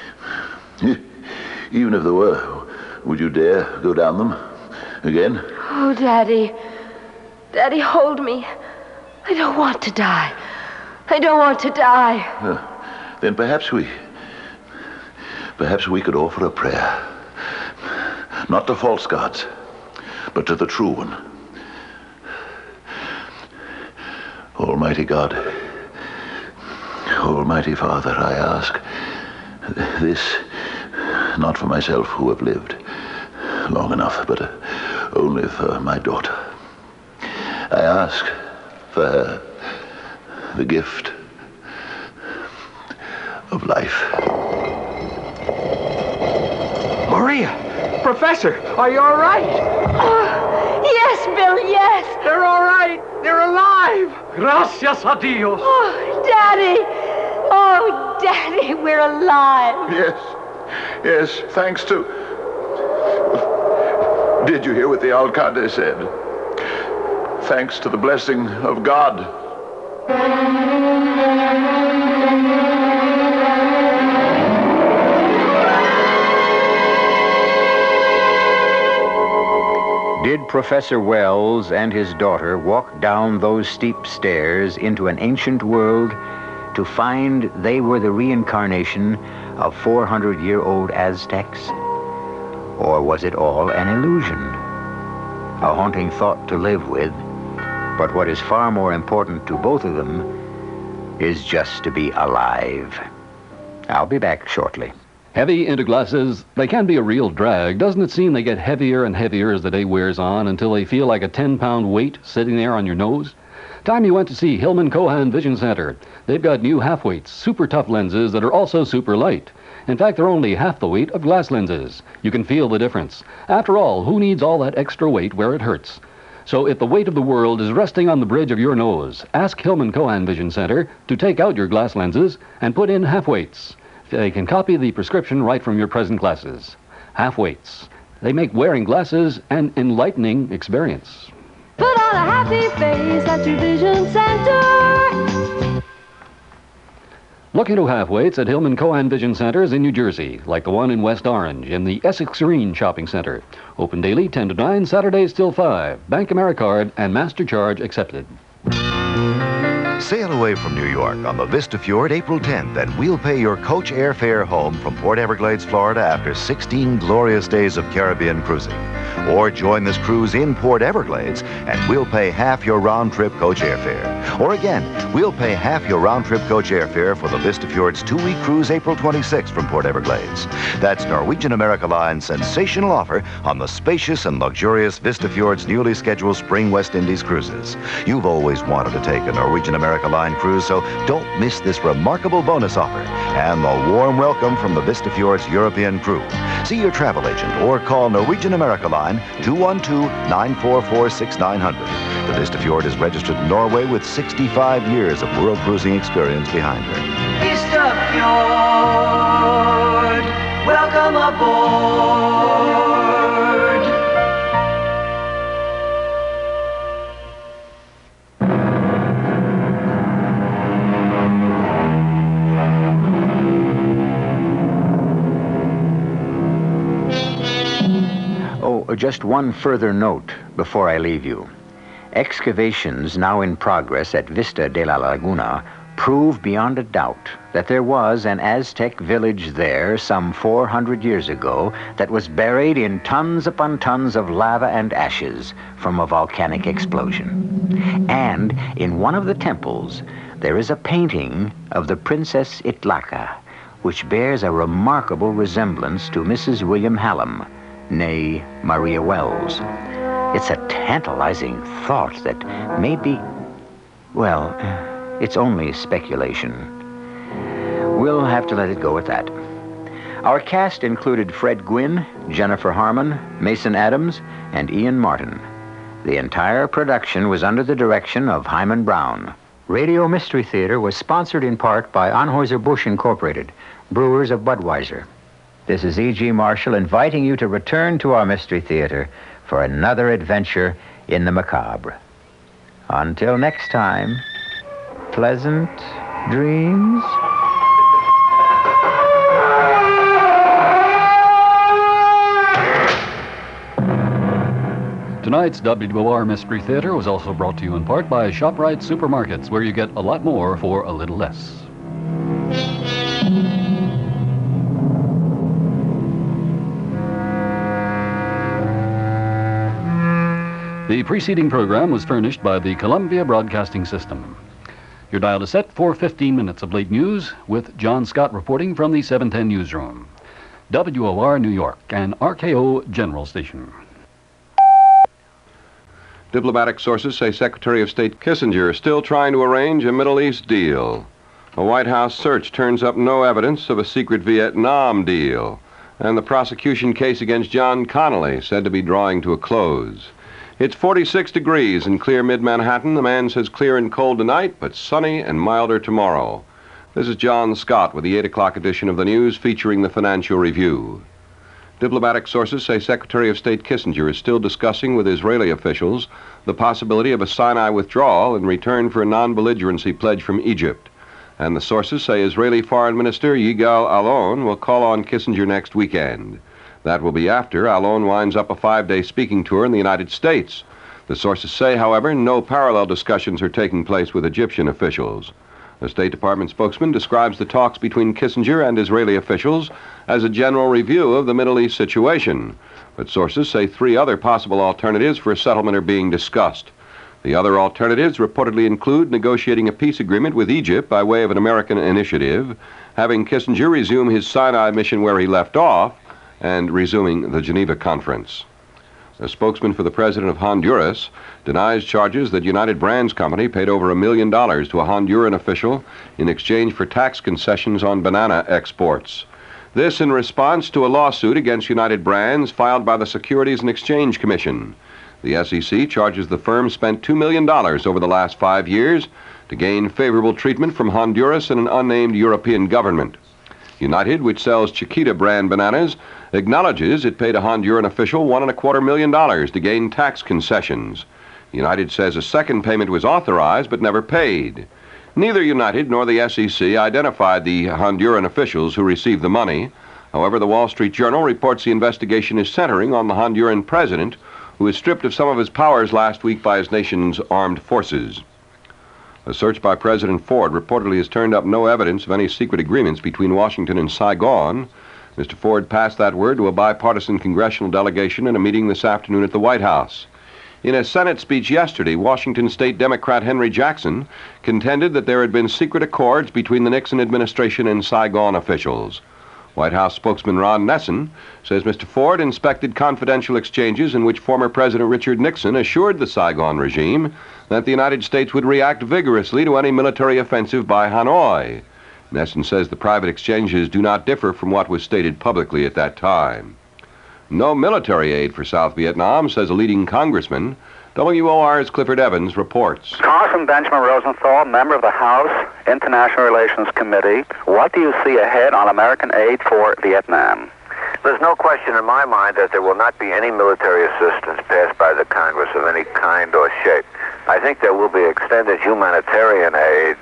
Even if there were, would you dare go down them again? Oh, Daddy. Daddy, hold me. I don't want to die. I don't want to die. Uh, then perhaps we... Perhaps we could offer a prayer. Not to false gods, but to the true one. Almighty God, Almighty Father, I ask this, not for myself who have lived long enough, but uh, only for my daughter. I ask for her the gift of life. Maria! Professor, are you all right? Oh, yes, Bill, yes. They're all right. They're alive. Gracias a Dios. Oh, Daddy. Oh, Daddy, we're alive. Yes. Yes, thanks to... Did you hear what the Alcalde said? Thanks to the blessing of God. Did Professor Wells and his daughter walk down those steep stairs into an ancient world to find they were the reincarnation of four hundred year old Aztecs? Or was it all an illusion? A haunting thought to live with, but what is far more important to both of them is just to be alive. I'll be back shortly. Heavy into glasses, they can be a real drag. Doesn't it seem they get heavier and heavier as the day wears on until they feel like a ten-pound weight sitting there on your nose? Time you went to see Hillman Cohan Vision Center. They've got new half-weights, super tough lenses that are also super light. In fact, they're only half the weight of glass lenses. You can feel the difference. After all, who needs all that extra weight where it hurts? So if the weight of the world is resting on the bridge of your nose, ask Hillman Cohan Vision Center to take out your glass lenses and put in half-weights. They can copy the prescription right from your present glasses. Half-weights. They make wearing glasses an enlightening experience. Put on a happy face at your Vision Center. Look into half-weights at Hillman Cohan Vision Centers in New Jersey, like the one in West Orange in the Essex Green Shopping Center. Open daily ten to nine, Saturdays till five. Bank AmeriCard and Master Charge accepted. Sail away from New York on the Vista Fjord April tenth, and we'll pay your coach airfare home from Port Everglades, Florida after sixteen glorious days of Caribbean cruising. Or join this cruise in Port Everglades, and we'll pay half your round-trip coach airfare. Or again, we'll pay half your round-trip coach airfare for the Vista Fjord's two-week cruise April twenty-sixth from Port Everglades. That's Norwegian America Line's sensational offer on the spacious and luxurious Vista Fjord's newly scheduled spring West Indies cruises. You've always wanted to take a Norwegian America Line cruise, so don't miss this remarkable bonus offer and the warm welcome from the Vista Fjord's European crew. See your travel agent or call Norwegian America Line two one two, nine four four, six nine zero zero. The Vista Fjord is registered in Norway with sixty-five years of world cruising experience behind her. Vista Fjord, welcome aboard. Oh, just one further note before I leave you. Excavations now in progress at Vista de la Laguna prove beyond a doubt that there was an Aztec village there some four hundred years ago that was buried in tons upon tons of lava and ashes from a volcanic explosion. And in one of the temples, there is a painting of the Princess Itlaca, which bears a remarkable resemblance to Missus William Hallam, née Maria Wells. It's a tantalizing thought that maybe, well, it's only speculation. We'll have to let it go at that. Our cast included Fred Gwynne, Jennifer Harmon, Mason Adams, and Ian Martin. The entire production was under the direction of Hyman Brown. Radio Mystery Theater was sponsored in part by Anheuser-Busch Incorporated, brewers of Budweiser. This is E G. Marshall inviting you to return to our Mystery Theater for another adventure in the macabre. Until next time, pleasant dreams. Tonight's W O R Mystery Theater was also brought to you in part by ShopRite Supermarkets, where you get a lot more for a little less. The preceding program was furnished by the Columbia Broadcasting System. Your dial is set for fifteen minutes of late news with John Scott reporting from the seven ten newsroom. W O R New York, an R K O General Station. Diplomatic sources say Secretary of State Kissinger is still trying to arrange a Middle East deal. A White House search turns up no evidence of a secret Vietnam deal, and the prosecution case against John Connolly said to be drawing to a close. It's forty-six degrees in clear mid-Manhattan. The man says clear and cold tonight, but sunny and milder tomorrow. This is John Scott with the eight o'clock edition of the news featuring the Financial Review. Diplomatic sources say Secretary of State Kissinger is still discussing with Israeli officials the possibility of a Sinai withdrawal in return for a non-belligerency pledge from Egypt. And the sources say Israeli Foreign Minister Yigal Allon will call on Kissinger next weekend. That will be after Allon winds up a five-day speaking tour in the United States. The sources say, however, no parallel discussions are taking place with Egyptian officials. The State Department spokesman describes the talks between Kissinger and Israeli officials as a general review of the Middle East situation. But sources say three other possible alternatives for a settlement are being discussed. The other alternatives reportedly include negotiating a peace agreement with Egypt by way of an American initiative, having Kissinger resume his Sinai mission where he left off, and resuming the Geneva Conference. A spokesman for the president of Honduras denies charges that United Brands Company paid over a million dollars to a Honduran official in exchange for tax concessions on banana exports. This in response to a lawsuit against United Brands filed by the Securities and Exchange Commission. The S E C charges the firm spent two million dollars over the last five years to gain favorable treatment from Honduras and an unnamed European government. United, which sells Chiquita brand bananas, acknowledges it paid a Honduran official one and a quarter million dollars to gain tax concessions. United says a second payment was authorized but never paid. Neither United nor the S E C identified the Honduran officials who received the money. However, the Wall Street Journal reports the investigation is centering on the Honduran president, who was stripped of some of his powers last week by his nation's armed forces. A search by President Ford reportedly has turned up no evidence of any secret agreements between Washington and Saigon. Mister Ford passed that word to a bipartisan congressional delegation in a meeting this afternoon at the White House. In a Senate speech yesterday, Washington State Democrat Henry Jackson contended that there had been secret accords between the Nixon administration and Saigon officials. White House spokesman Ron Nessen says Mister Ford inspected confidential exchanges in which former President Richard Nixon assured the Saigon regime that the United States would react vigorously to any military offensive by Hanoi. Nessen says the private exchanges do not differ from what was stated publicly at that time. No military aid for South Vietnam, says a leading congressman. W O R's Clifford Evans reports. Congressman Benjamin Rosenthal, member of the House International Relations Committee, what do you see ahead on American aid for Vietnam? There's no question in my mind that there will not be any military assistance passed by the Congress of any kind or shape. I think there will be extended humanitarian aid,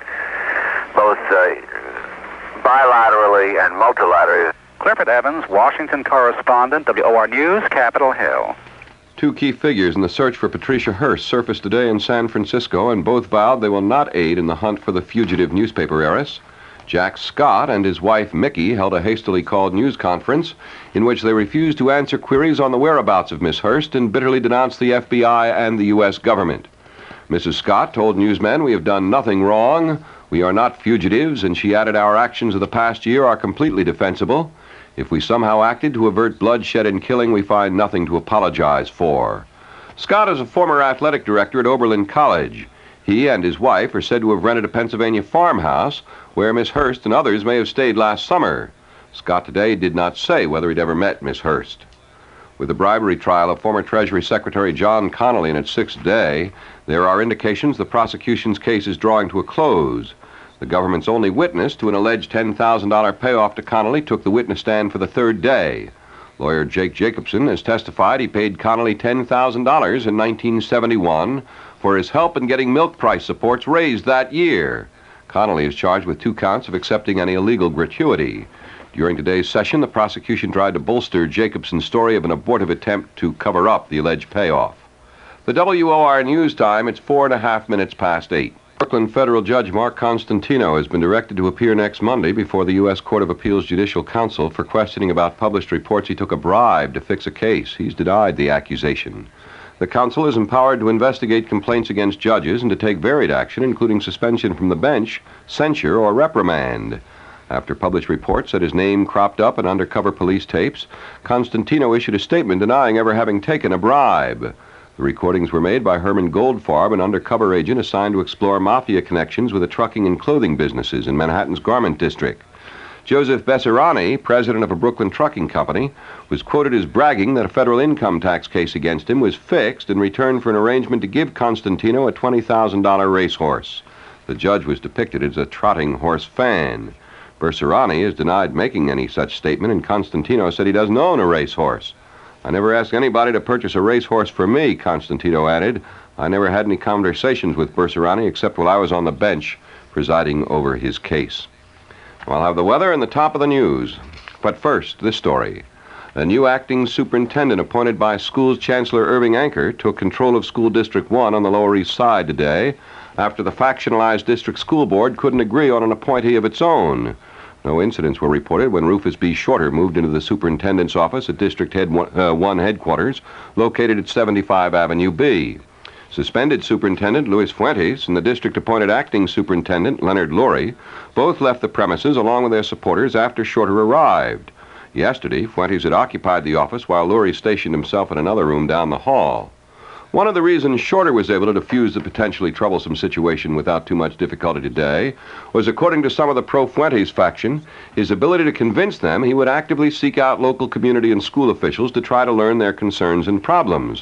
both uh, bilaterally and multilaterally. Clifford Evans, Washington correspondent, W O R News, Capitol Hill. Two key figures in the search for Patricia Hearst surfaced today in San Francisco, and both vowed they will not aid in the hunt for the fugitive newspaper heiress. Jack Scott and his wife Mickey held a hastily called news conference in which they refused to answer queries on the whereabouts of Miss Hearst and bitterly denounced the F B I and the U S government. Missus Scott told newsmen, "We have done nothing wrong. We are not fugitives," and she added, "Our actions of the past year are completely defensible. If we somehow acted to avert bloodshed and killing, we find nothing to apologize for." Scott is a former athletic director at Oberlin College. He and his wife are said to have rented a Pennsylvania farmhouse where Miss Hearst and others may have stayed last summer. Scott today did not say whether he'd ever met Miss Hearst. With the bribery trial of former Treasury Secretary John Connally in its sixth day, there are indications the prosecution's case is drawing to a close. The government's only witness to an alleged ten thousand dollars payoff to Connally took the witness stand for the third day. Lawyer Jake Jacobson has testified he paid Connally ten thousand dollars in nineteen seventy-one for his help in getting milk price supports raised that year. Connally is charged with two counts of accepting any illegal gratuity. During today's session, the prosecution tried to bolster Jacobson's story of an abortive attempt to cover up the alleged payoff. The W O R News Time, it's four and a half minutes past eight. Brooklyn federal judge Mark Constantino has been directed to appear next Monday before the U S Court of Appeals Judicial Council for questioning about published reports he took a bribe to fix a case. He's denied the accusation. The council is empowered to investigate complaints against judges and to take varied action, including suspension from the bench, censure, or reprimand. After published reports that his name cropped up in undercover police tapes, Constantino issued a statement denying ever having taken a bribe. The recordings were made by Herman Goldfarb, an undercover agent assigned to explore mafia connections with the trucking and clothing businesses in Manhattan's Garment District. Joseph Besserani, president of a Brooklyn trucking company, was quoted as bragging that a federal income tax case against him was fixed in return for an arrangement to give Constantino a twenty thousand dollars racehorse. The judge was depicted as a trotting horse fan. Besserani is denied making any such statement, and Constantino said he doesn't own a racehorse. "I never asked anybody to purchase a racehorse for me," Constantino added. "I never had any conversations with Besserani except while I was on the bench presiding over his case." I'll have the weather and the top of the news. But first, this story. A new acting superintendent appointed by schools Chancellor Irving Anker took control of School District one on the Lower East Side today after the factionalized district school board couldn't agree on an appointee of its own. No incidents were reported when Rufus B. Shorter moved into the superintendent's office at District Head one, uh, one headquarters, located at seventy-five Avenue B. Suspended Superintendent Luis Fuentes and the district-appointed acting superintendent Leonard Lurie both left the premises along with their supporters after Shorter arrived. Yesterday, Fuentes had occupied the office while Lurie stationed himself in another room down the hall. One of the reasons Shorter was able to defuse the potentially troublesome situation without too much difficulty today was, according to some of the pro-Fuentes faction, his ability to convince them he would actively seek out local community and school officials to try to learn their concerns and problems.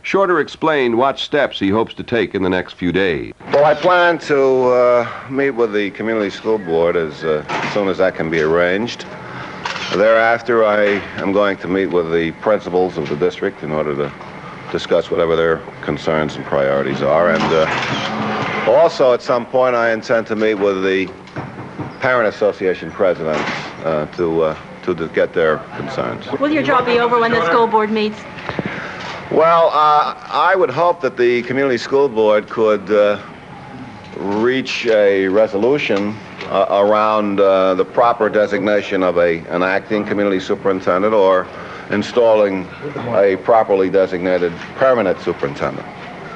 Shorter explained what steps he hopes to take in the next few days. Well, I plan to uh, meet with the community school board as uh, soon as that can be arranged. Thereafter, I am going to meet with the principals of the district in order to discuss whatever their concerns and priorities are. And uh, also, at some point, I intend to meet with the Parent Association presidents uh, to, uh, to to get their concerns. Will your job be over when the school board meets? Well, uh, I would hope that the community school board could uh, reach a resolution uh, around uh, the proper designation of a an acting community superintendent or installing a properly designated permanent superintendent.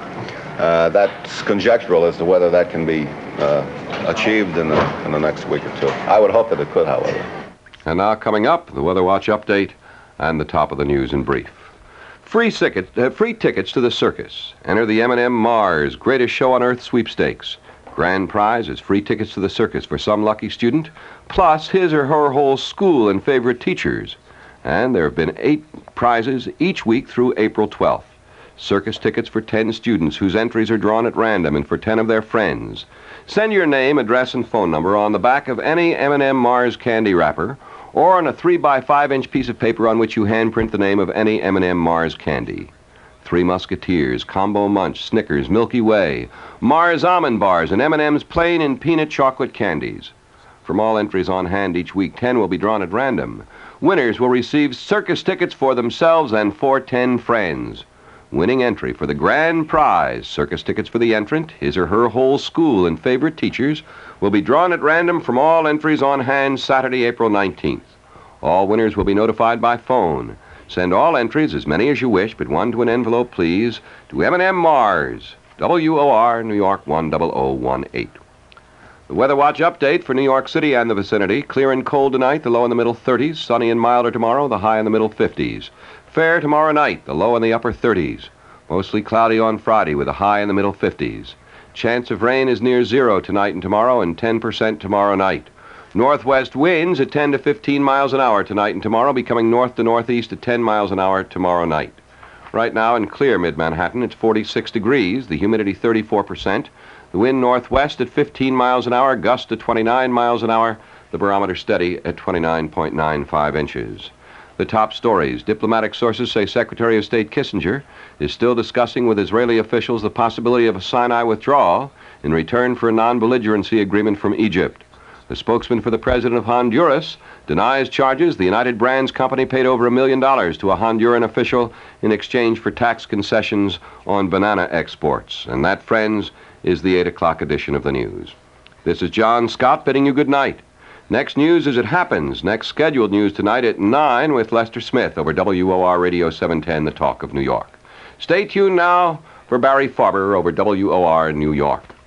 Uh, that's conjectural as to whether that can be uh, achieved in the, in the next week or two. I would hope that it could, however. And now coming up, the Weather Watch update and the top of the news in brief. Free, ticket, uh, free tickets to the circus. Enter the M and M Mars Greatest Show on Earth sweepstakes. Grand prize is free tickets to the circus for some lucky student, plus his or her whole school and favorite teachers. And there have been eight prizes each week through April twelfth. Circus tickets for ten students whose entries are drawn at random and for ten of their friends. Send your name, address, and phone number on the back of any M and M Mars candy wrapper or on a three by five inch piece of paper on which you handprint the name of any M and M Mars candy. Three Musketeers, Combo Munch, Snickers, Milky Way, Mars Almond Bars, and M and M's plain and peanut chocolate candies. From all entries on hand each week, ten will be drawn at random. Winners will receive circus tickets for themselves and for ten friends. Winning entry for the grand prize, circus tickets for the entrant, his or her whole school and favorite teachers, will be drawn at random from all entries on hand Saturday, April nineteenth. All winners will be notified by phone. Send all entries, as many as you wish, but one to an envelope, please, to M and M Mars, W O R, New York one zero zero one eight. The Weather Watch update for New York City and the vicinity. Clear and cold tonight, the low in the middle thirties. Sunny and milder tomorrow, the high in the middle fifties. Fair tomorrow night, the low in the upper thirties. Mostly cloudy on Friday with a high in the middle fifties. Chance of rain is near zero tonight and tomorrow and ten percent tomorrow night. Northwest winds at ten to fifteen miles an hour tonight and tomorrow, becoming north to northeast at ten miles an hour tomorrow night. Right now in clear mid-Manhattan, it's forty-six degrees, the humidity thirty-four percent. The wind northwest at fifteen miles an hour, gust to twenty-nine miles an hour, the barometer steady at twenty-nine point nine five inches. The top stories. Diplomatic sources say Secretary of State Kissinger is still discussing with Israeli officials the possibility of a Sinai withdrawal in return for a non-belligerency agreement from Egypt. The spokesman for the president of Honduras denies charges the United Brands company paid over a million dollars to a Honduran official in exchange for tax concessions on banana exports. And that, friends, is the eight o'clock edition of the news. This is John Scott bidding you good night. Next news as it happens. Next scheduled news tonight at nine with Lester Smith over W O R Radio seven ten, The Talk of New York. Stay tuned now for Barry Farber over W O R New York.